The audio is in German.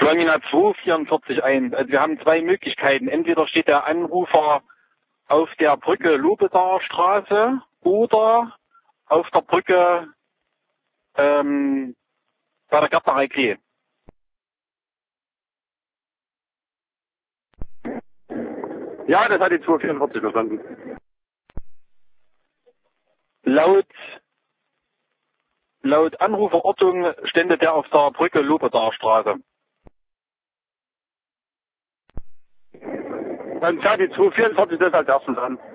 Johanina 244 ein. Also wir haben zwei Möglichkeiten. Entweder steht der Anrufer auf der Brücke Lobedaer Straße oder auf der Brücke bei der Gärtnerei Klee. Ja, das hat die 244 verstanden. Laut Anruferortung stände der auf der Brücke Lobedaer Straße. Dann schaut die 244 das als erstes an.